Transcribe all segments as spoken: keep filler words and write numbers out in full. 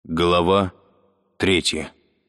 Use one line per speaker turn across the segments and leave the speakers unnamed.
Глава третья.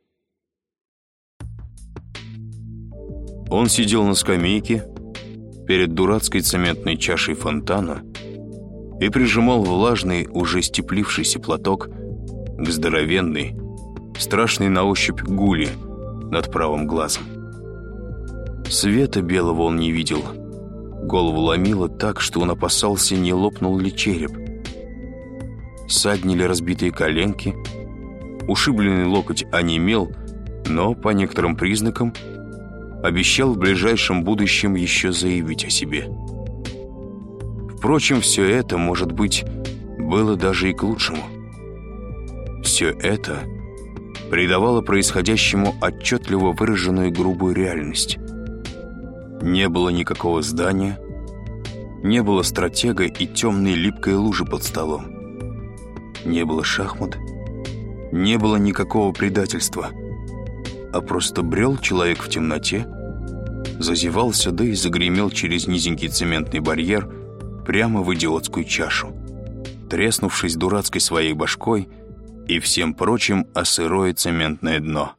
Он сидел на скамейке перед дурацкой цементной чашей фонтана и прижимал влажный, уже степлившийся платок к здоровенной, страшной на ощупь гуле над правым глазом. Света белого он не видел. Голову ломило так, что он опасался, не лопнул ли череп. Ссаднили разбитые коленки, ушибленный локоть онемел, но, по некоторым признакам, обещал в ближайшем будущем еще заявить о себе. Впрочем, все это, может быть, было даже и к лучшему. Все это придавало происходящему отчетливо выраженную грубую реальность. Не было никакого здания, не было стратега и темной липкой лужи под столом. Не было шахмат, не было никакого предательства, а просто брел человек в темноте, зазевался, да и загремел через низенький цементный барьер прямо в идиотскую чашу, треснувшись дурацкой своей башкой и всем прочим о сырое цементное дно.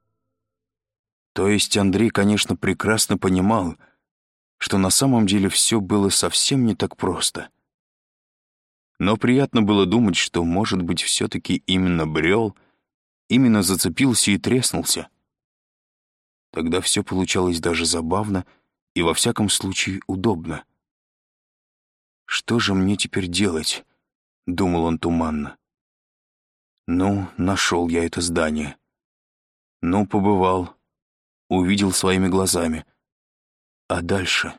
То есть Андрей, конечно, прекрасно понимал, что на самом деле все было совсем не так просто. Но приятно было думать, что, может быть, все-таки именно брел, именно зацепился и треснулся. Тогда все получалось даже забавно и, во всяком случае, удобно. «Что же мне теперь делать?» — думал он туманно. «Ну, нашел я это здание. Ну, побывал, увидел своими глазами. А дальше?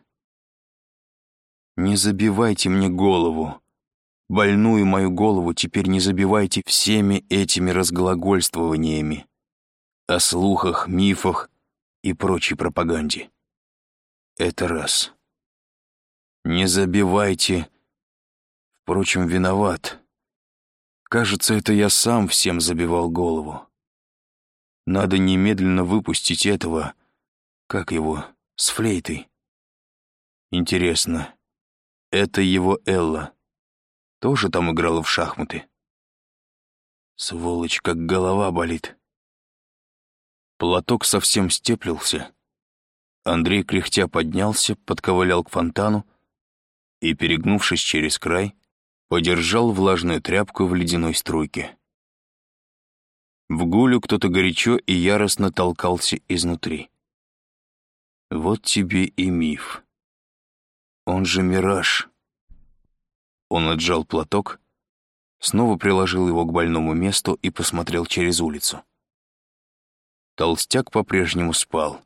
Не забивайте мне голову. Больную мою голову теперь не забивайте всеми этими разглагольствованиями о слухах, мифах и прочей пропаганде. Это раз. Не забивайте. Впрочем, виноват. Кажется, это я сам всем забивал голову. Надо немедленно выпустить этого, как его, с флейтой. Интересно, это его Элла тоже там играла в шахматы? Сволочь, как голова болит. Платок совсем степлился. Андрей кряхтя поднялся, подковылял к фонтану и, перегнувшись через край, подержал влажную тряпку в ледяной струйке. В гулю кто-то горячо и яростно толкался изнутри. Вот тебе и миф. Он же мираж. Он отжал платок, снова приложил его к больному месту и посмотрел через улицу. Толстяк по-прежнему спал.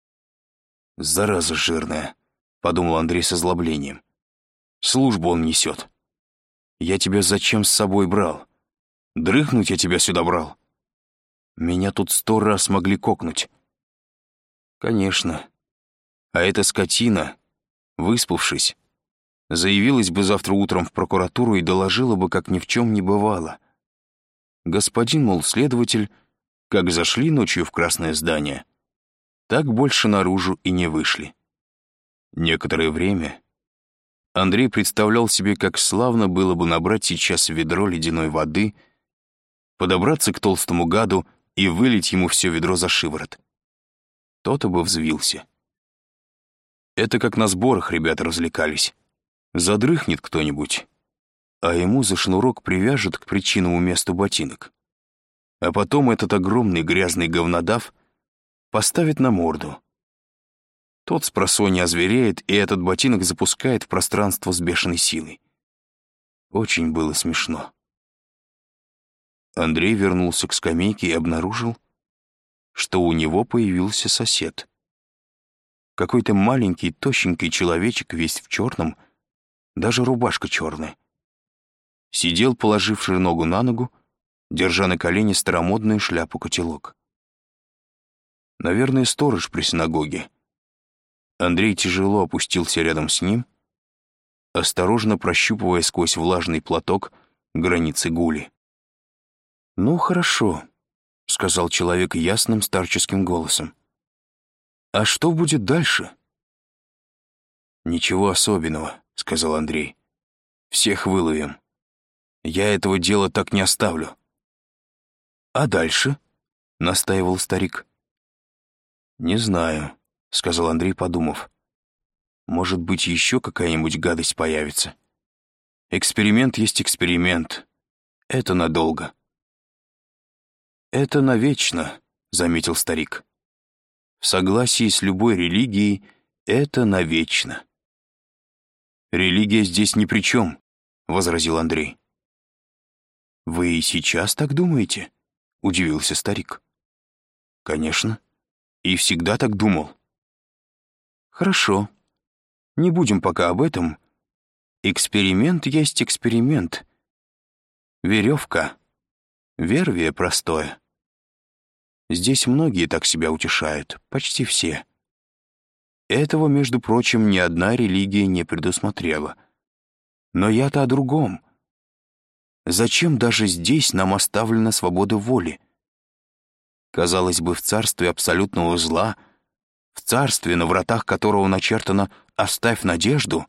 «Зараза жирная», — подумал Андрей с озлоблением. «Службу он несет. Я тебя зачем с собой брал? Дрыхнуть я тебя сюда брал? Меня тут сто раз могли кокнуть». «Конечно. А эта скотина, выспавшись, заявилась бы завтра утром в прокуратуру и доложила бы, как ни в чем не бывало. Господин, мол, следователь, как зашли ночью в красное здание, так больше наружу и не вышли». Некоторое время Андрей представлял себе, как славно было бы набрать сейчас ведро ледяной воды, подобраться к толстому гаду и вылить ему все ведро за шиворот. Тот-то бы взвился. Это как на сборах ребята развлекались. Задрыхнет кто-нибудь, а ему за шнурок привяжут к причинному месту ботинок. А потом этот огромный грязный говнодав поставит на морду. Тот спросонья озвереет, и этот ботинок запускает в пространство с бешеной силой. Очень было смешно. Андрей вернулся к скамейке и обнаружил, что у него появился сосед. Какой-то маленький, тощенький человечек, весь в черном, даже рубашка черная. Сидел, положивший ногу на ногу, держа на колене старомодную шляпу-котелок. Наверное, сторож при синагоге. Андрей тяжело опустился рядом с ним, осторожно прощупывая сквозь влажный платок границы гули. «Ну, хорошо», — сказал человек ясным старческим голосом. «А что будет дальше?» «Ничего особенного», — сказал Андрей. «Всех выловим. Я этого дела так не оставлю. «А дальше?» — настаивал старик. «Не знаю», — сказал Андрей, подумав. «Может быть, еще какая-нибудь гадость появится. Эксперимент есть эксперимент. Это надолго». «Это навечно», — заметил старик. «В согласии с любой религией это навечно». «Религия здесь ни при чем», — возразил Андрей. «Вы и сейчас так думаете?» — удивился старик. «Конечно. И всегда так думал». «Хорошо. Не будем пока об этом. Эксперимент есть эксперимент. Веревка. Вервие простое. Здесь многие так себя утешают, почти все. Этого, между прочим, ни одна религия не предусмотрела. Но я-то о другом. Зачем даже здесь нам оставлена свобода воли? Казалось бы, в царстве абсолютного зла, в царстве, на вратах которого начертано «Оставь надежду».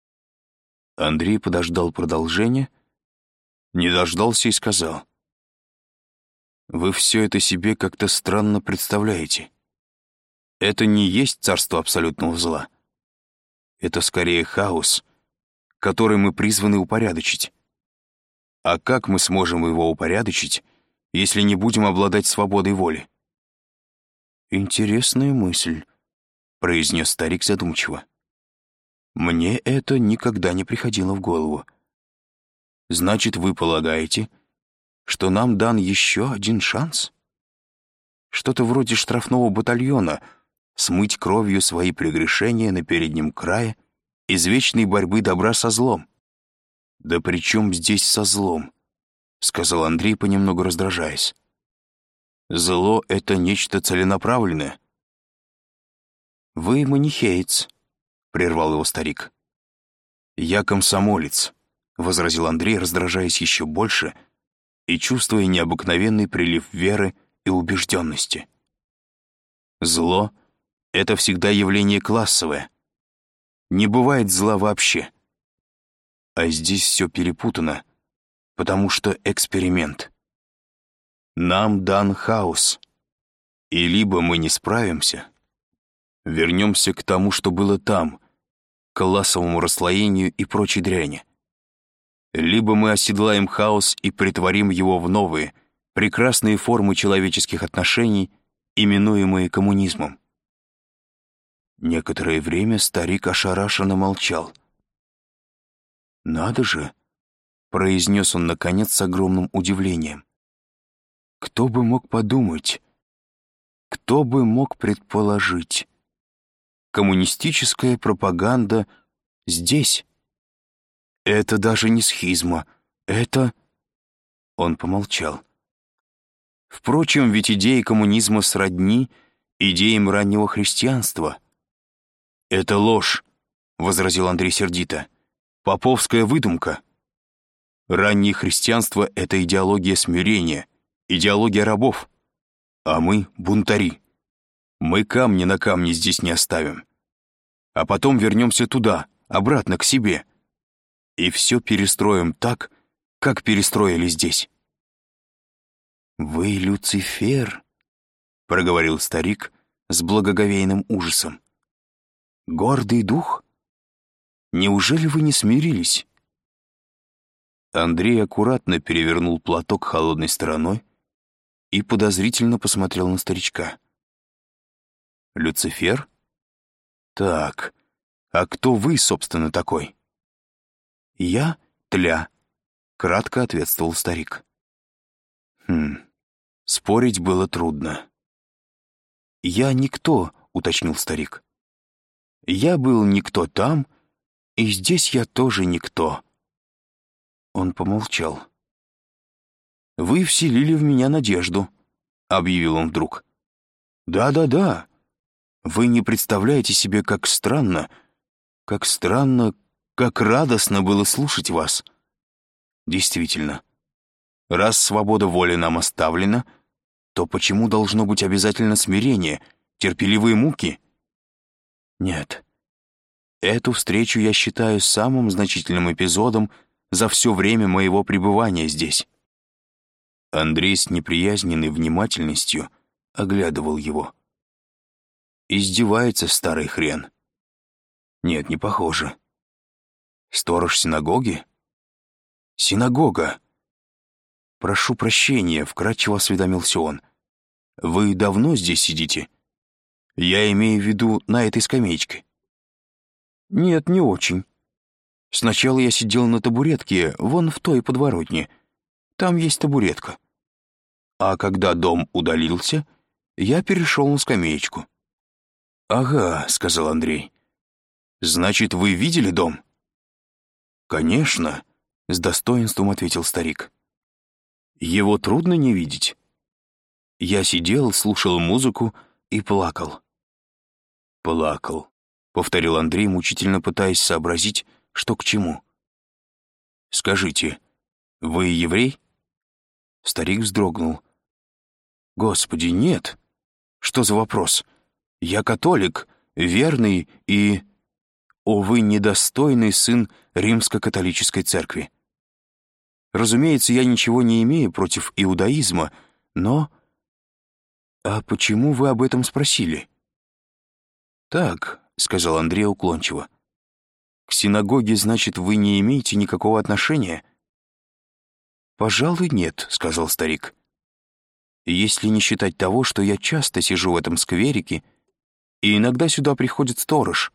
Андрей подождал продолжения, не дождался и сказал: «Вы все это себе как-то странно представляете. Это не есть царство абсолютного зла. Это скорее хаос, который мы призваны упорядочить. А как мы сможем его упорядочить, если не будем обладать свободой воли?» «Интересная мысль», — произнес старик задумчиво. «Мне это никогда не приходило в голову. Значит, вы полагаете, что нам дан еще один шанс? Что-то вроде штрафного батальона — смыть кровью свои прегрешения на переднем крае из вечной борьбы добра со злом». «Да при чем здесь со злом?» — сказал Андрей, понемногу раздражаясь. «Зло — это нечто целенаправленное». «Вы манихеец», — прервал его старик. «Я комсомолец», — возразил Андрей, раздражаясь еще больше и чувствуя необыкновенный прилив веры и убежденности. «Зло — это всегда явление классовое. Не бывает зла вообще. А здесь все перепутано, потому что эксперимент. Нам дан хаос, и либо мы не справимся, вернемся к тому, что было там, к классовому расслоению и прочей дряни, либо мы оседлаем хаос и претворим его в новые, прекрасные формы человеческих отношений, именуемые коммунизмом». Некоторое время старик ошарашенно молчал. «Надо же», — произнес он, наконец, с огромным удивлением. «Кто бы мог подумать, кто бы мог предположить? Коммунистическая пропаганда здесь. Это даже не схизма, это...» Он помолчал. «Впрочем, ведь идеи коммунизма сродни идеям раннего христианства». «Это ложь», — возразил Андрей сердито. «Поповская выдумка. Раннее христианство — это идеология смирения, идеология рабов. А мы — бунтари. Мы камни на камне здесь не оставим. А потом вернемся туда, обратно к себе. И все перестроим так, как перестроили здесь». «Вы Люцифер», — проговорил старик с благоговейным ужасом. «Гордый дух? Неужели вы не смирились?» Андрей аккуратно перевернул платок холодной стороной и подозрительно посмотрел на старичка. «Люцифер? Так, а кто вы, собственно, такой?» «Я Тля», — кратко ответствовал старик. «Хм, спорить было трудно». «Я никто», — уточнил старик. «Я был никто там, и здесь я тоже никто». Он помолчал. «Вы вселили в меня надежду», — объявил он вдруг. «Да-да-да. Вы не представляете себе, как странно, как странно, как радостно было слушать вас. Действительно, раз свобода воли нам оставлена, то почему должно быть обязательно смирение, терпеливые муки? Нет, эту встречу я считаю самым значительным эпизодом за все время моего пребывания здесь. Андрей с неприязненной внимательностью оглядывал его. Издевается старый хрен. Нет, не похоже. Сторож синагоги? Синагога. Прошу прощения, вкратчиво осведомился он. Вы давно здесь сидите? Я имею в виду на этой скамеечке. Нет, не очень. Сначала я сидел на табуретке, вон в той подворотне. Там есть табуретка. А когда дом удалился, я перешел на скамеечку. «Ага», — сказал Андрей. «Значит, вы видели дом?» «Конечно», — с достоинством ответил старик. «Его трудно не видеть». Я сидел, слушал музыку и плакал. «Плакал», — повторил Андрей, мучительно пытаясь сообразить, что к чему. «Скажите, вы еврей?» Старик вздрогнул. «Господи, нет! Что за вопрос? Я католик, верный и, увы, недостойный сын римско-католической церкви. Разумеется, я ничего не имею против иудаизма, но... А почему вы об этом спросили?» «Так», — сказал Андрей уклончиво. «К синагоге, значит, вы не имеете никакого отношения?» «Пожалуй, нет», — сказал старик. «Если не считать того, что я часто сижу в этом скверике, и иногда сюда приходит сторож».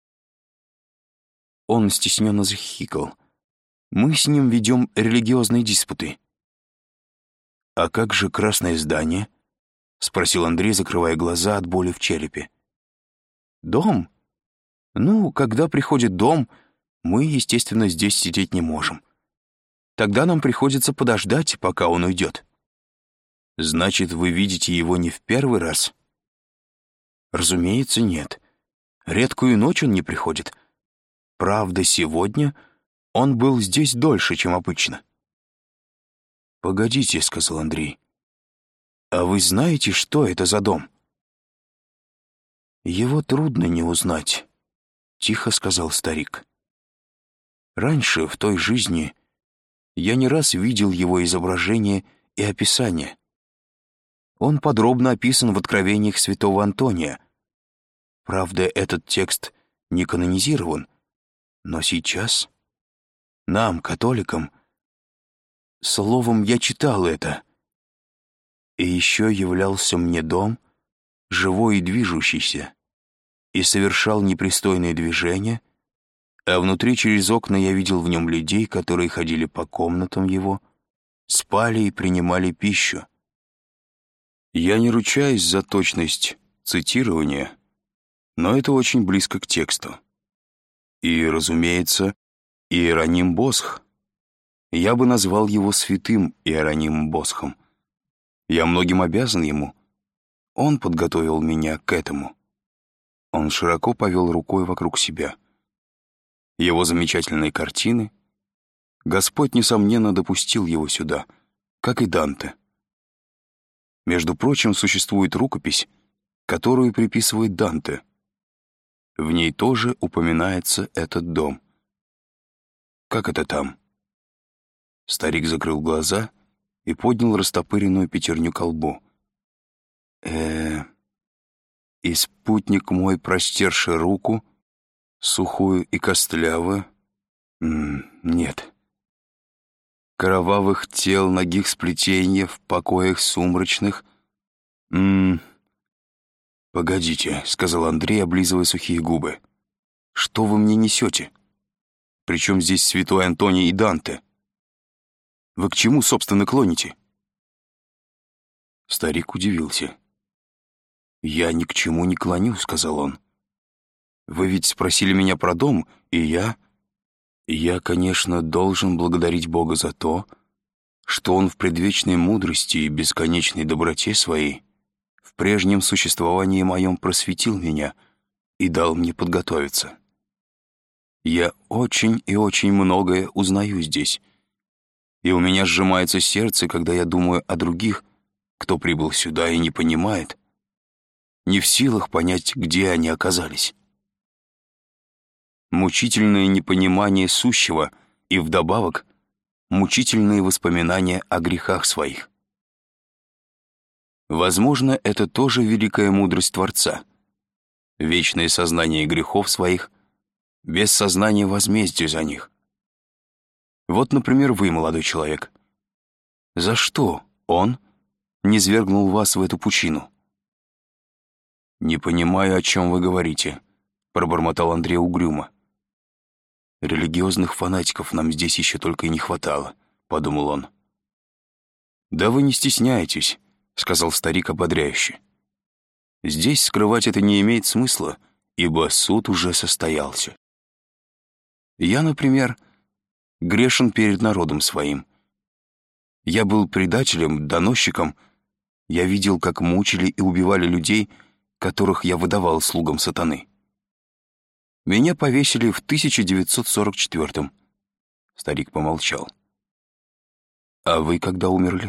Он стесненно захихикал. «Мы с ним ведем религиозные диспуты». «А как же красное здание?» — спросил Андрей, закрывая глаза от боли в черепе. «Дом? Ну, когда приходит дом, мы, естественно, здесь сидеть не можем. Тогда нам приходится подождать, пока он уйдет». «Значит, вы видите его не в первый раз?» «Разумеется, нет. Редкую ночь он не приходит. Правда, сегодня он был здесь дольше, чем обычно». «Погодите», — сказал Андрей. «А вы знаете, что это за дом?» «Его трудно не узнать», — тихо сказал старик. «Раньше, в той жизни, я не раз видел его изображение и описание. Он подробно описан в Откровениях святого Антония. Правда, этот текст не канонизирован, но сейчас нам, католикам, словом, я читал это. И еще являлся мне дом, живой и движущийся, и совершал непристойные движения, а внутри через окна я видел в нем людей, которые ходили по комнатам его, спали и принимали пищу. Я не ручаюсь за точность цитирования, но это очень близко к тексту. И, разумеется, Иероним Босх. Я бы назвал его святым Иеронимом Босхом. Я многим обязан ему. Он подготовил меня к этому». Он широко повел рукой вокруг себя. Его замечательные картины. Господь, несомненно, допустил его сюда, как и Данте. Между прочим, существует рукопись, которую приписывает Данте. В ней тоже упоминается этот дом. Как это там? Старик закрыл глаза и поднял растопыренную пятерню ко лбу. э И спутник мой, простерши руку, сухую и костлявую, М -м, нет. Кровавых тел, ногих сплетенья в покоях сумрачных. М «Погодите», — сказал Андрей, облизывая сухие губы. «Что вы мне несете? Причем здесь святой Антоний и Данте? Вы к чему, собственно, клоните?» Старик удивился. «Я ни к чему не клоню», — сказал он. «Вы ведь спросили меня про дом, и я... Я, конечно, должен благодарить Бога за то, что Он в предвечной мудрости и бесконечной доброте Своей в прежнем существовании моем просветил меня и дал мне подготовиться. Я очень и очень многое узнаю здесь, и у меня сжимается сердце, когда я думаю о других, кто прибыл сюда и не понимает, не в силах понять, где они оказались. Мучительное непонимание сущего и, вдобавок, мучительные воспоминания о грехах своих. Возможно, это тоже великая мудрость Творца. Вечное сознание грехов своих, без сознания возмездия за них. Вот, например, вы, молодой человек. За что он низвергнул вас в эту пучину? «Не понимаю, о чем вы говорите», — пробормотал Андрей угрюмо. «Религиозных фанатиков нам здесь еще только и не хватало», — подумал он. «Да вы не стесняйтесь», — сказал старик ободряюще. «Здесь скрывать это не имеет смысла, ибо суд уже состоялся. Я, например, грешен перед народом своим. Я был предателем, доносчиком. Я видел, как мучили и убивали людей, которых я выдавал слугам сатаны. Меня повесили в тысяча девятьсот сорок четвёртом. Старик помолчал. «А вы когда умерли?»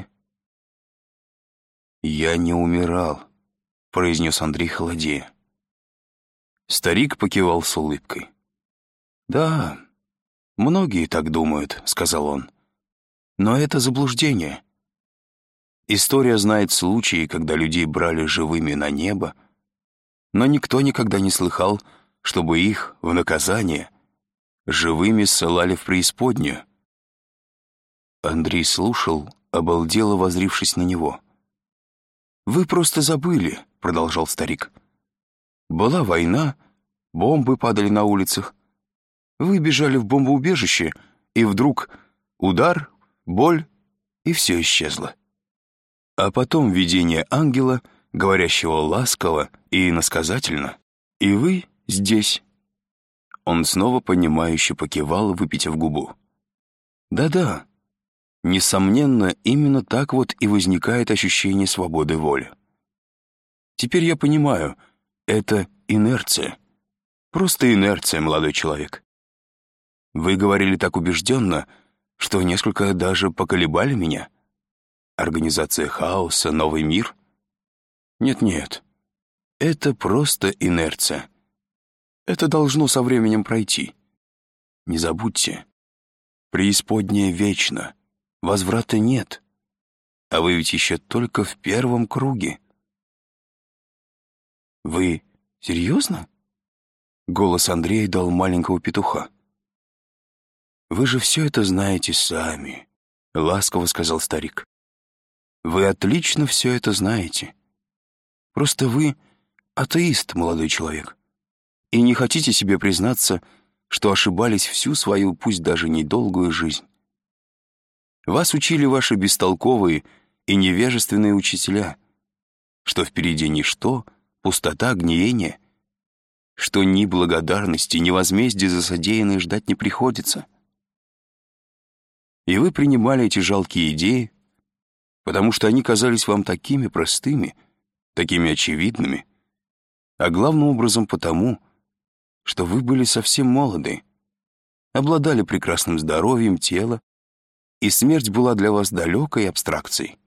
«Я не умирал», — произнес Андрей холодея. Старик покивал с улыбкой. «Да, многие так думают», — сказал он. «Но это заблуждение. История знает случаи, когда людей брали живыми на небо, но никто никогда не слыхал, чтобы их, в наказание, живыми ссылали в преисподнюю». Андрей слушал, обалдело воззрившись на него. «Вы просто забыли», — продолжал старик. «Была война, бомбы падали на улицах. Вы бежали в бомбоубежище, и вдруг удар, боль, и все исчезло. А потом видение ангела, говорящего ласково и иносказательно, и вы здесь». Он снова понимающе покивал, выпитив губу. «Да-да, несомненно, именно так вот и возникает ощущение свободы воли. Теперь я понимаю, это инерция. Просто инерция, молодой человек. Вы говорили так убежденно, что несколько даже поколебали меня. Организация хаоса, новый мир? Нет-нет, это просто инерция. Это должно со временем пройти. Не забудьте, преисподняя вечна, возврата нет, а вы ведь еще только в первом круге». «Вы серьезно?» Голос Андрея дал маленького петуха. «Вы же все это знаете сами», — ласково сказал старик. «Вы отлично все это знаете. Просто вы атеист, молодой человек, и не хотите себе признаться, что ошибались всю свою, пусть даже недолгую жизнь. Вас учили ваши бестолковые и невежественные учителя, что впереди ничто, пустота, гниение, что ни благодарности, ни возмездия за содеянное ждать не приходится. И вы принимали эти жалкие идеи, потому что они казались вам такими простыми, такими очевидными, а главным образом потому, что вы были совсем молоды, обладали прекрасным здоровьем тела, и смерть была для вас далекой абстракцией.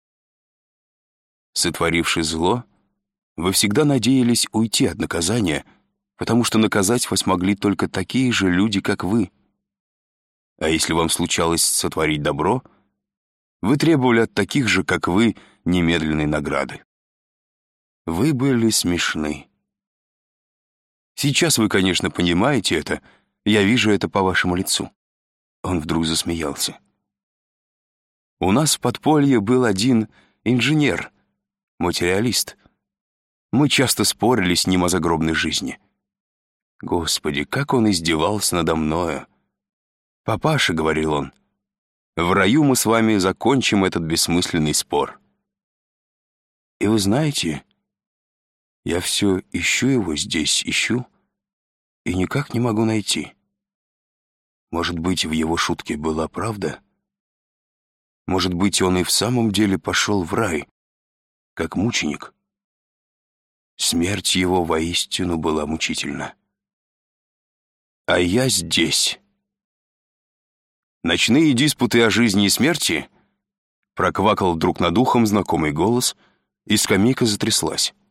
Сотворивши зло, вы всегда надеялись уйти от наказания, потому что наказать вас могли только такие же люди, как вы. А если вам случалось сотворить добро, вы требовали от таких же, как вы, немедленной награды. Вы были смешны. Сейчас вы, конечно, понимаете это, я вижу это по вашему лицу». Он вдруг засмеялся. «У нас в подполье был один инженер, материалист. Мы часто спорили с ним о загробной жизни. Господи, как он издевался надо мною. «Папаша», — говорил он, — «в раю мы с вами закончим этот бессмысленный спор». И вы знаете, я все ищу его здесь, ищу, и никак не могу найти. Может быть, в его шутке была правда? Может быть, он и в самом деле пошел в рай, как мученик? Смерть его воистину была мучительна. А я здесь. Ночные диспуты о жизни и смерти? Проквакал друг над ухом знакомый голос, и скамейка затряслась.